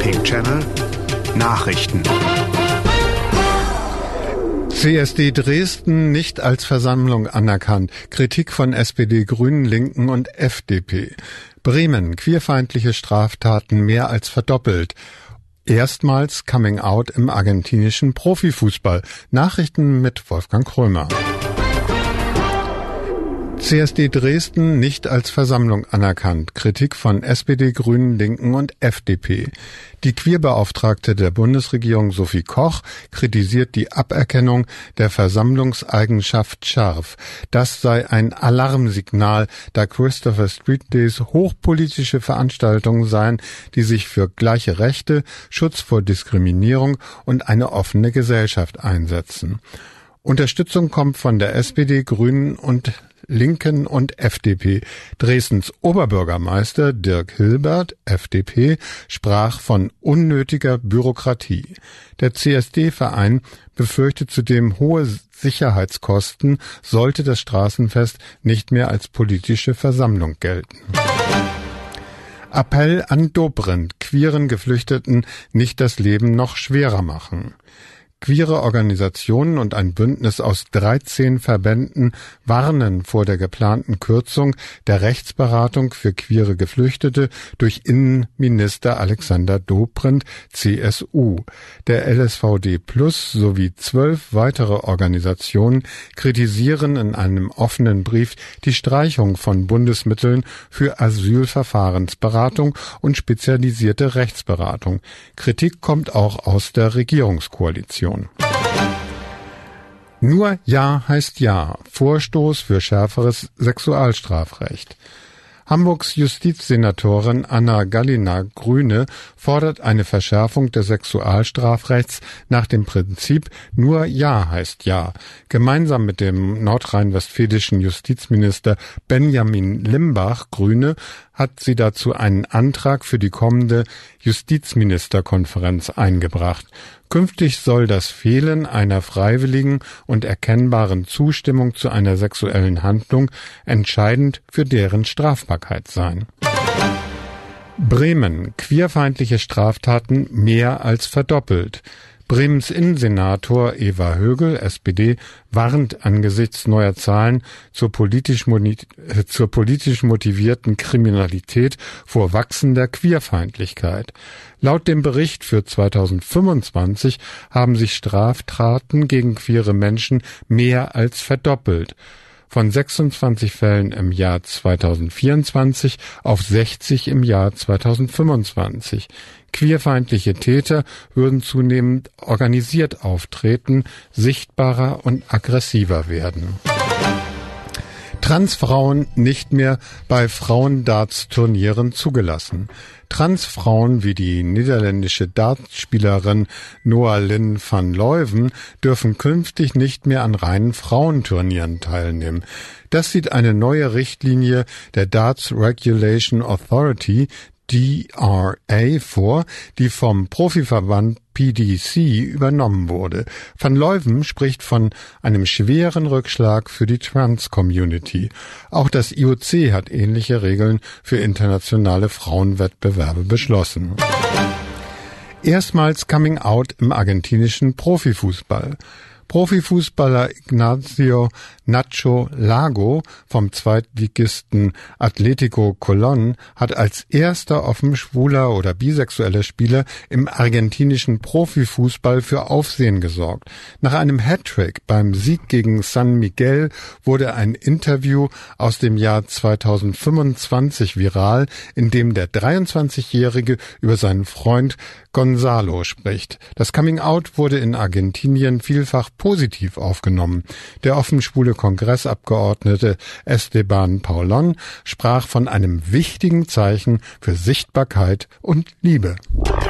Pink Channel Nachrichten. CSD Dresden nicht als Versammlung anerkannt. Kritik von SPD, Grünen, Linken und FDP. Bremen, queerfeindliche Straftaten mehr als verdoppelt. Erstmals Coming Out im argentinischen Profifußball. Nachrichten mit Wolfgang Krömer. CSD Dresden nicht als Versammlung anerkannt. Kritik von SPD, Grünen, Linken und FDP. Die Queerbeauftragte der Bundesregierung Sophie Koch kritisiert die Aberkennung der Versammlungseigenschaft scharf. Das sei ein Alarmsignal, da Christopher Street Days hochpolitische Veranstaltungen seien, die sich für gleiche Rechte, Schutz vor Diskriminierung und eine offene Gesellschaft einsetzen. Unterstützung kommt von der SPD, Grünen und Linken und FDP. Dresdens Oberbürgermeister Dirk Hilbert, FDP, sprach von unnötiger Bürokratie. Der CSD-Verein befürchtet zudem hohe Sicherheitskosten, sollte das Straßenfest nicht mehr als politische Versammlung gelten. Appell an Dobrindt, queeren Geflüchteten nicht das Leben noch schwerer machen. Queere Organisationen und ein Bündnis aus 13 Verbänden warnen vor der geplanten Kürzung der Rechtsberatung für queere Geflüchtete durch Innenminister Alexander Dobrindt, CSU. Der LSVD Plus sowie 12 weitere Organisationen kritisieren in einem offenen Brief die Streichung von Bundesmitteln für Asylverfahrensberatung und spezialisierte Rechtsberatung. Kritik kommt auch aus der Regierungskoalition. Nur Ja heißt Ja. Vorstoß für schärferes Sexualstrafrecht. Hamburgs Justizsenatorin Anna Gallina, Grüne, fordert eine Verschärfung des Sexualstrafrechts nach dem Prinzip Nur Ja heißt Ja. Gemeinsam mit dem nordrhein-westfälischen Justizminister Benjamin Limbach, Grüne, hat sie dazu einen Antrag für die kommende Justizministerkonferenz eingebracht. Künftig soll das Fehlen einer freiwilligen und erkennbaren Zustimmung zu einer sexuellen Handlung entscheidend für deren Strafbarkeit sein. Bremen, queerfeindliche Straftaten mehr als verdoppelt. Bremens Innensenator Eva Högel, SPD, warnt angesichts neuer Zahlen zur politisch motivierten Kriminalität vor wachsender Queerfeindlichkeit. Laut dem Bericht für 2025 haben sich Straftaten gegen queere Menschen mehr als verdoppelt. Von 26 Fällen im Jahr 2024 auf 60 im Jahr 2025. Queerfeindliche Täter würden zunehmend organisiert auftreten, sichtbarer und aggressiver werden. Transfrauen nicht mehr bei Frauendarts-Turnieren zugelassen. Transfrauen wie die niederländische Dartspielerin Noa-Lynn van Leuven dürfen künftig nicht mehr an reinen Frauenturnieren teilnehmen. Das sieht eine neue Richtlinie der Darts Regulation Authority, DRA, vor, die vom Profiverband PDC übernommen wurde. Van Leuven spricht von einem schweren Rückschlag für die Trans-Community. Auch das IOC hat ähnliche Regeln für internationale Frauenwettbewerbe beschlossen. Erstmals Coming Out im argentinischen Profifußball. Profifußballer Ignacio Nacho Lago vom Zweitligisten Atlético Colón hat als erster offen schwuler oder bisexueller Spieler im argentinischen Profifußball für Aufsehen gesorgt. Nach einem Hattrick beim Sieg gegen San Miguel wurde ein Interview aus dem Jahr 2025 viral, in dem der 23-Jährige über seinen Freund Gonzalo spricht. Das Coming-out wurde in Argentinien vielfach positiv aufgenommen. Der offen-schwule Kongressabgeordnete Esteban Paulón sprach von einem wichtigen Zeichen für Sichtbarkeit und Liebe.